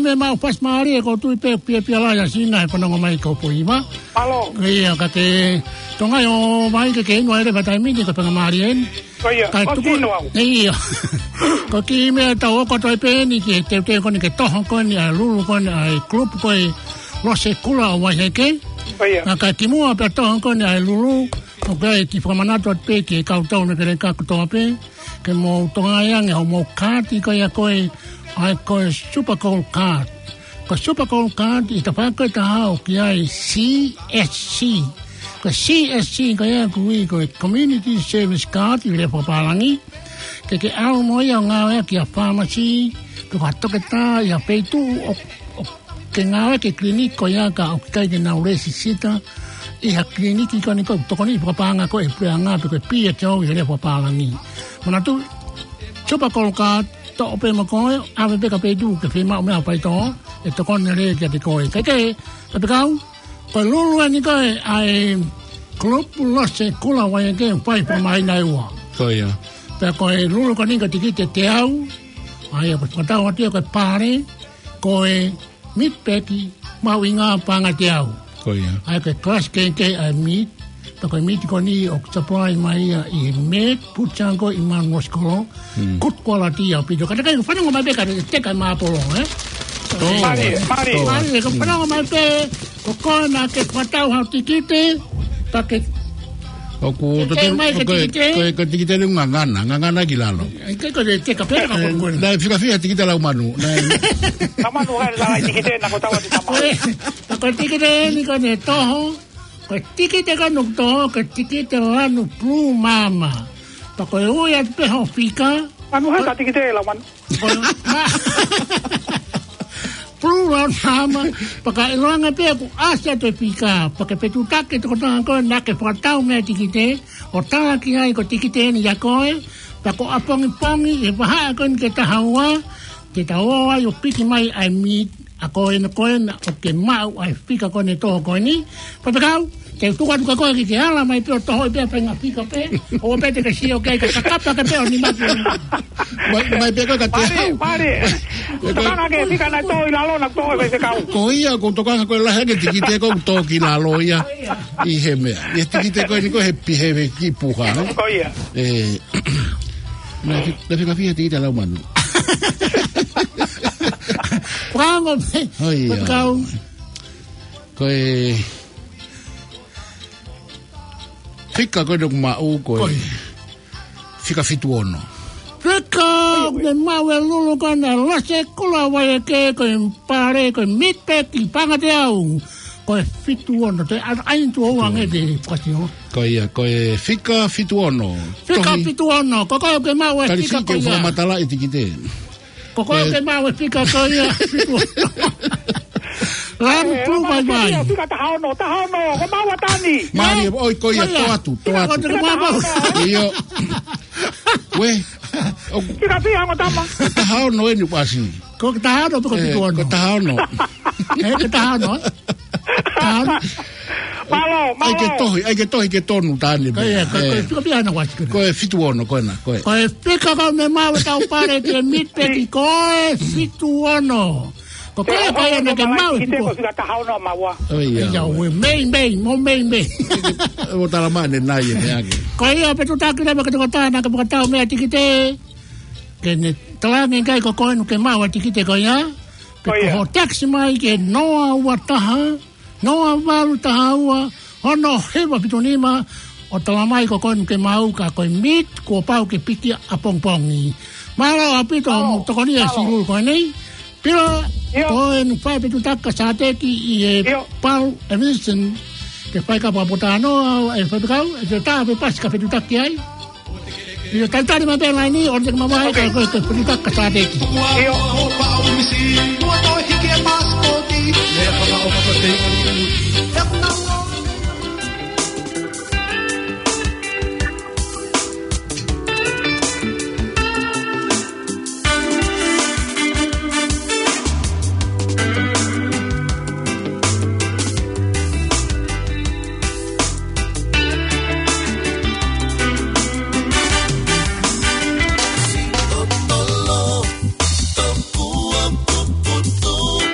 me mau pas mari ko tu pe la ya sina pa no mai ko po ima. Alo. Ia ka te tonga yo mai ke no ere batai mi ko pa mari en. Ia. Ia. Ko ki me ta o ko toi pe ni ke te ko ni ke to ko ni a lulu ko ni ai club ko lo se kula wa heke. Ia. Ka ki mo pa to ko ni ai lulu ko ke ki famanato pe ke ka to ne ke ka to pe ke mo tonga yang ho mo kati ko ya ko ai ko super cold card. Ko super cold card i ta pa ko ta hao ki ai CSC. Ko CSC ko ya kui ko community service card i le papalangi. Ke ao mo ya nga ki a pharmacy to ka to ke ta ya pe tu ke nga ke clinic ko ya ka o kai de na uresi sita i ha clinic ko ni ko to ko ni papanga ko e nga pe ko pi e cho i le papalangi. Mana tu super cold card to pe mo ko ave pe ka pe du ke fe ma me pa to e to kon le ke te ko ke pe ka ko lulu ni ko ai club lo se kula wa ke pai pa mai nai wa Ko ia. pe ko lulu ko ni ka tiki te au ai pa ta wa te ko pare ko mit peki ma winga pa nga te au Ko ia. ai ke class ke ai mit pa ko mit ko ni o supply mai i met puchango i man moskolo good quality ya pido kada kai fa ngo mai be ka te ka ma polo Mari ko pa mai pe ko na ke kwatau ha tikite pa ke O ku to ko tikite le ngana kilalo. ke ko te ka pe ka ko Na fika tikite la umanu. Na Manu la tikite na ko tawa ti tama. ko tikite ni ko ne to ko tikite ka no to ko tikite la no plu mama pa ko o ya pe ho fika Manu ha tikite la man. Pruan sama pakai luang pe ku asa te pika pakai petu tak ke to ko na ke fatau me tikite o ta ki ai ko tikite ni ya ko pa ko apong pongi e ba ko ke ta hawa ke ta o ai o piki mai ai mi ako en ko en o ke mau ai pika ko ne to ko ni pa ka ke tu ka ko ke ala mai pe to pe pe nga pika pe o pe te ke si o ke ka ka pe ni ma mai pe ka te. Mari. Tana ke pika na to i lalo na to e se kau. Ko ia ko to ka ko la hege tikite ko to kilalo ia. I heme. I tikite ko ni ko happy heve ki puha. Ko ia. Na fika tikite la umanu. Prango pe. Kau ko fika ko dok mau ko. Fika fituono. Fika de mau lulu kana la se kula wa ke ko pare ko mit pe ti panga te au. Ko fituono te ai tu o ange de pasio. Ko ia ko fika fituono. Fika fituono ko ke mau fika ko ia. Matala etikite. Ko ke mau fika ko ia fituono. Ram plu mai. Fika ta hano ko mau tani. Mari oi ko ia to atu. Io. We. Fika pia mo tama. Ta hao no ni pasi. Ko ta hao to ko fituono. Ko ta hao no. Ta hao. Malo. Ai ke tohi ke tonu tani. Ko fika pia na wasi. Ko fituono ko na. Ko fika ko me mau ta pare te mit pe ko fituono. Ko kaya na ke mau ko fika ta hao no mawa. Ya we mo me. O tala mane na ye ake. Ko ia pe tu ta kira ba ko ta na ka ta me tikite. Ke ne tala ngai kai ko no ke mau tikite ko ya. Ko taxi mai ke no wa taha. No valu taha wa. Ono heba pitonima o tala mai ko no ke mau ka ko mit ko pau ke piki apongpongi. Maro apito to ko ni siru ko nei. Pero ko en fai pe tu ta ka sa te ki e pau emission que fai ka botano e fai ka e ta pe pas ka pe tu ta ki ai. Io tantare ma per lai ni o de mama ai ka ko pe tu ta ka sa te ki. Io pau misi no to hike paskoti. Le pa o pa te. Tolo, toku,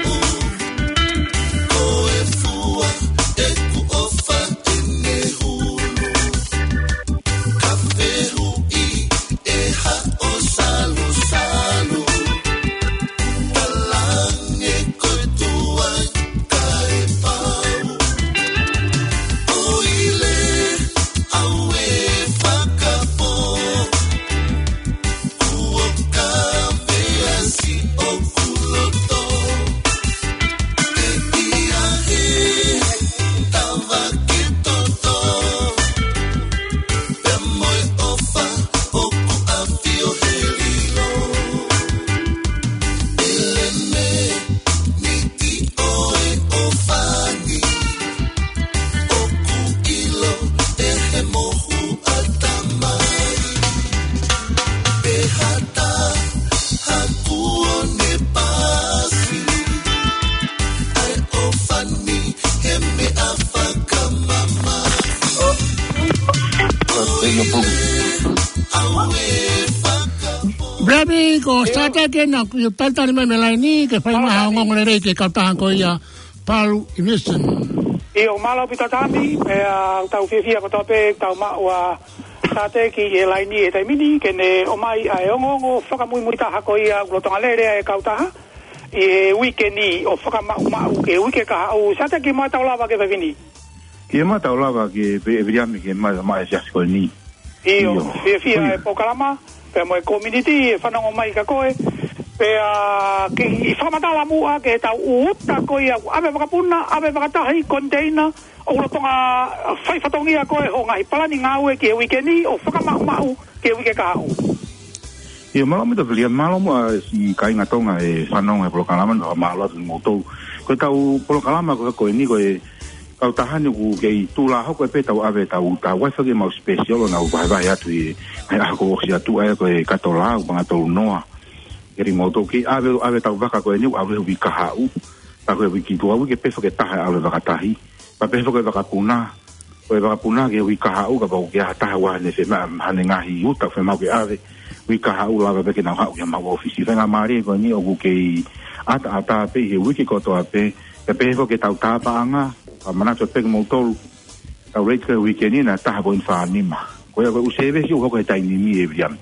Ni ko sa ta ke na ku tal me lai ni ke fai ma ngong le re ke ka ta ko ya palu investment. Io malo pitatami tau fifia ko tope tau ma wa sa te ki e lai ni e tai mini ke ne o mai ai ongo whakamui murita hako ia ulotonga lere e kautaha e wikeni o whakamau ke wike ka au sa te ki mai tau lava ke vavini. Ki e mai tau lava ke e viriami ke mai e siasko ni. Io fifia e pokalama pe mo community e whanongo mai ka koe pe ki whamatala mua ke tau uta ko ia ave wakapuna ave wakatahi container o ulotonga whaifatongia koe ho ngai palani ngaue ke wikeni o whakamau ke wike ka au. Ia malama ta velia malama si kainga tonga e whanonga e polokalama no malo tu motou. Ko tau polokalama ko ni ko e kau tahani ku ke tula hoko e pe tau ave tau wifi ke mau special na u vai atu e ai ako si atu ai ko e katola u banga tau noa. Eri moto ki ave tau vaka ko ni ave wi ka hau. Ta ko wi ki tu ave ke pe ke taha ave vaka tahi. Pa pe ke vaka puna. Ko e vaka puna ke wi ka hau ka ba ke taha wa ne se ma hane ngahi uta fe mau ke ave wi ka hau lava pe ke na hau ke mau ofisi venga mari ko ni o ke ata pe he wi ki ko to ape pe ke tau ta pa anga mana to pe mo tolu tau reit ke weekend na ta bo infa nima ko ya u sebe si u ko tai ni e biam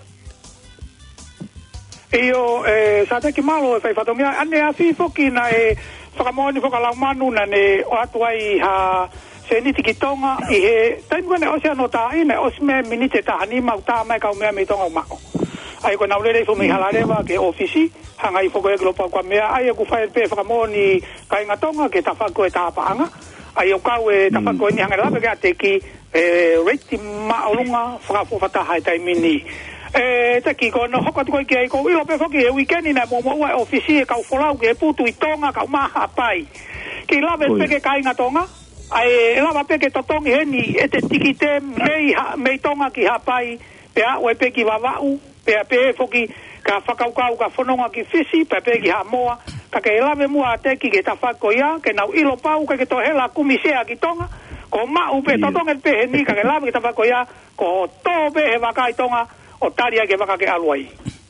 Io sa te ki malo e fai fatongia ane a fi foki na e whakamoni whakalau manu na ne o atuai ha se niti ki tonga i he taimua ne oceano ta ina osme minite ta hanima ta mai kau mea me tonga umako ai ko naulere fu mi halarewa ke ofisi hanga i foko e glopa kwa mea ai ku fai pe whakamoni kai ngatonga ke ta whako e ta paanga ai o kau e ta whako ni hanga lape ke ate ki reiti maolunga whakafo fataha e taimini te ki ko no hoko ko ki ko ilo pe foki e weekend na mo wa ofisi e ka folau ke putu i tonga ka maha pai ki lave pe ke kai ngatonga ai lava pe ke totongi heni e te tikite mei tonga ki hapai pe a o pe ki vavau pe foki ka whakaukau ka whanonga ki fisi pe ki ha moa ka ke lave mua te ki ke ta whako ia ke nau ilo pau ke to hela kumisea ki tonga ko mau pe totonga pe heni ka ke lave ki ta whako ia ko to pe he wakai tonga o taria ke waka ke aluai.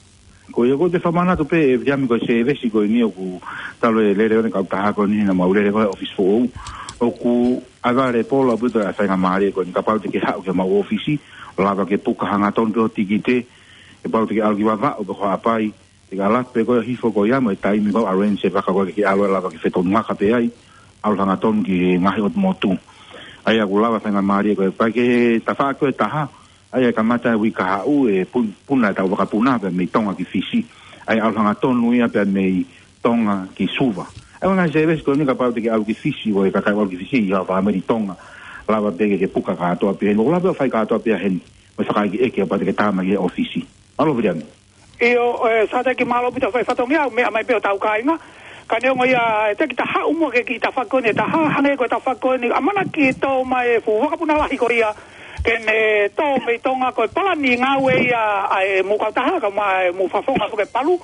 Ko ia ko te whamana to pe e viami ko se vesi ko ni o ku talo e lere one ka taha ko ni na maurere ko office fo o ku agare pola buto a whainga maare ko ni ka pau te ke hau ke mau ofisi lava ke puka hanga ton pe o tikite e pau te ke algi wawa o pe ko apai te ka lak pe ko hifo ko ia mo e taimi ko arrange se waka ko ke alua lava ke wheton ngaka pe ai alu hanga ton ki ngahi o motu ai aku lava whainga maare ko e pai ke ta wha ko e taha ai ka mata wi ka hau e puna tau waka puna pe me tonga ki fisi ai au hanga tonu ia pe me tonga ki suva ai nga se ves ko ni ka pau te ki au ki fisi o e ka kai au ki fisi ia va me tonga lava pe ke puka ka to pe no lava fai ka to pe hen me fa ki e ke pa te tama ki ofisi alo vian io sa te ki malo pita fai fatongia me mai pe tau kai nga ka ne ngo ia te ki ta ha umo ke ki ta fa ko ne ta ha hane ko ta fa ko ni amana ki to mai fu waka puna la hi ko ia kene to me tonga ko pala ni ngawe ia ai mu ka taha ka mai mu fafonga ko palu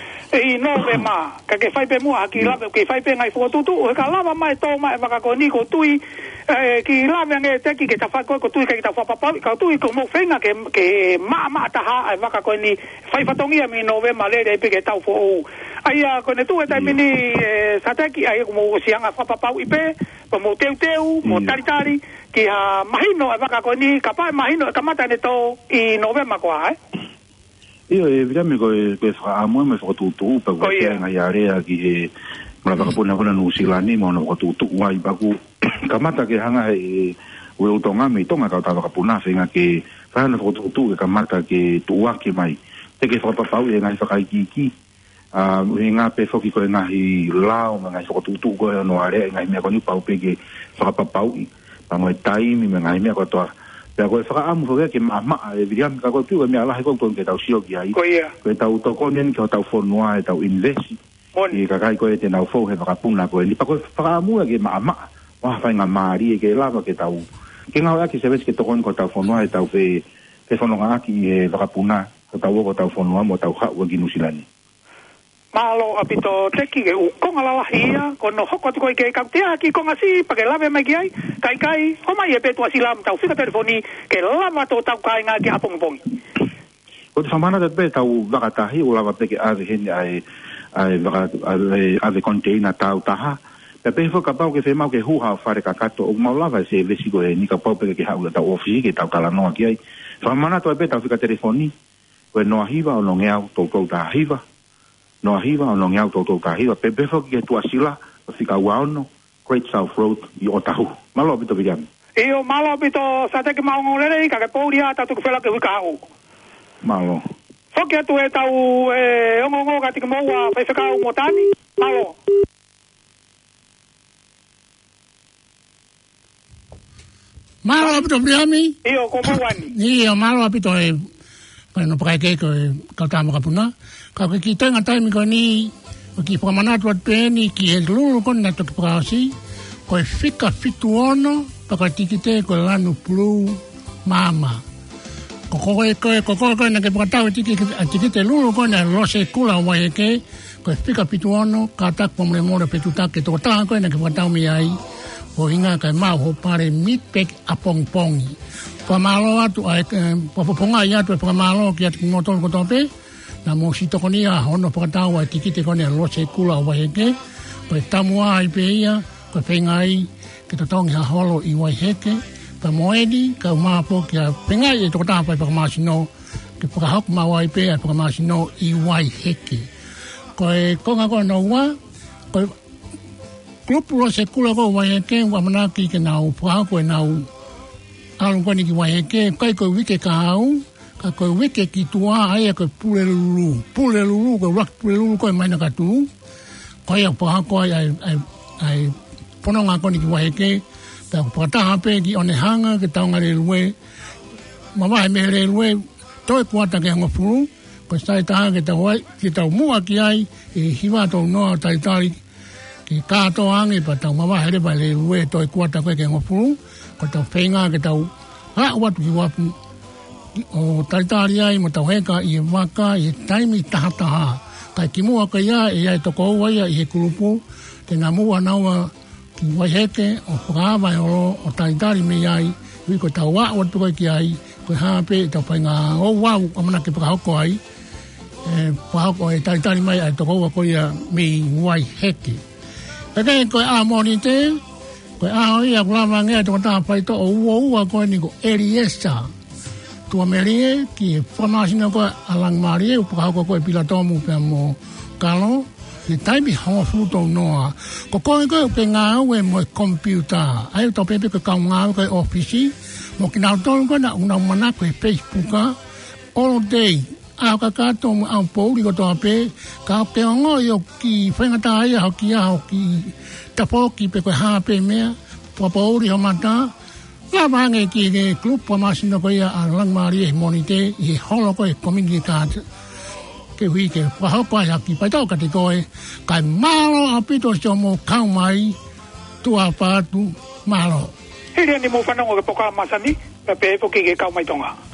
e no ve ma ka ke fai pe mu aki la ke fai pe ngai fo tutu o ka lava mai to mai va ka ko ni ko tui ki la me nge te ki ke ta fa ko tui ka ta fa pa ka tui ko mo fenga ke ma taha ai va ka ko ni fai fatongia mi no ve ma le pe ke ta fo ai ko ne tu e ta mini sataki ai ko mo sianga fa pa ipe mo teu mo tari ki ha mahino e waka ko ni kapa mahino e kamata ne to i novema ko ai io e viami ko fa amo me fa tu pa ko nga yare ki e mala ka puna no silani mo no ko tu wai ba ku kamata ke hanga e we utonga me tonga ka ta ka puna finga ke fa no ko tu ke kamata ke tu wa ke mai te ke fa pa e nga fa ki nga pe foki ko nga hi lao nga so tu ko no are nga me ko ni pau pe ke fa pa pau pango tai mi me ngai me ko to ya ko fa amu fo ke mama e viam ka ko tu me ala ko ko ke tau sio ki ai ko tau to ko nen ko tau fo noa e tau invest e ka kai ko te na fo he ka puna ko ni pa ko fa amu ke mama wa fa nga mari ke lava ke tau ke nga ki se ves ke to ko tau fo noa e tau fe fo noa ki e ka puna ko tau fo noa mo tau ha wa ki nusilani malo apito teki ke konga la hia kono hoko ko ke kaptea ki konga si pa ke lave mai ai kai o mai e petu asilam tau fika telefoni ke lava to tau kai nga ki apong pong Ko te whamana te pe tau wakatahi o lawa peke ave hene ave container tau taha. Pe pe whaka pau ke whemau ke huha whare kakato o maulawa se vesi ko e nika pau peke ke hau tau ofisi ke tau kalanoa ki ai. Whamana toi pe tau whika telefoni. Koe noa hiwa o no ngeau tau ta hiwa. Noa hiwa o no ngeau tau ta hiwa. Pe pe whaki ke tuasila o whika uaono. Great South Road i Otahu. Malo pito vidiami. Eo malo pito sa te ke maungolere i ka ke pouria tatu ke whela ke wika au. Malo. Whoki atu e tau ongo ka tiki maua whai whakau motani. Malo. Malo apito priami. Eo ko mauani. Eo malo apito e no praike ko kautama kapuna. Ka ke ki tenga taimi ko ni ki pamanatu at peni ki e lulu kon na toki prakasi. Ko e fika fitu ono paka tikite ko lanu pulu mama. Ko na ke pakatau tikite lulu kon na lose kula waike. Ko e fika fitu ono ka tak pomle mora petutake to taha ko na ke pakatau mi ai. O inga kai mau ho pare mitpek apongpongi. Pamalo atu ai papoponga ia tu pamalo ki atu motor ko tope. Na mo sitokonia hono pakatau ai tikite ko ne lose kula waike. Ko tamua ai pe ia ko pengai ki to tongi ha holo i waiheke. Pa moedi ka mapo ki pengai e to ta pa pamasino ki pakahok ma wai pe a pamasino i waiheke. Ko e konga ko no wa ko Klupu lo se kula ko waiheke wa manaki ke nau pahako e nau alungwani ki waiheke kai ko wike ka hau ka ko wike ki tua ai ko pule lulu ko rak pule lulu ko mai na ka tu ko ia pahako ai pononga ko ni ki waiheke ta pata hape ki one hanga ke taunga le lue mama me le lue toi kuata ke ngofuru ko sai ta ke ta wai ki ta mua ki ai e hiwa to no tai tai ki kato angi pa tau mawa here pa le ue toi kuata koe ke ngopuru ko tau whenga ke tau watu ki wapu o taritari ai mo tau heka i e waka i e taimi tahataha kai ki mua ka ia e ai toko ua ia i he kulupu te nga mua naua ki waiheke o whakawa e o taritari me ai ui ko tau watu koe ki ai koe hape tau whainga o wau amana ke pakahoko ai pakahoko e taritari mai ai toko ua koe ia me waiheke Peke koe a moni te, koe a hoi a kulama ngea toko taha paito o ua koe ni ko Eliesa. Tua merie ki e whamasina koe alang marie upakahoko koe pilatomu pia mo kalo. Ki taimi honga futo noa. Ko koe koe pe ngā ue mo e computer. Ai to pepe koe kau ngā koe ofisi. Mo ki nau tolu koe na unau mana koe Facebooka. All day. A ka kato mo au pouri ko toa pe ka pe ngo yo ki whengata ai ho ki tapo ki pe ko ha pe mea po pouri ho mata la bange ki ke klub pamasino ko ia a lang mari e monite i holo ko e community card ke hui ke pa ho pa ya ki pa to ka te ko e kai malo apito so mo kau mai tu apa tu malo Hiri ni mo whanongo ke poka masani pe po ki ke kau mai tonga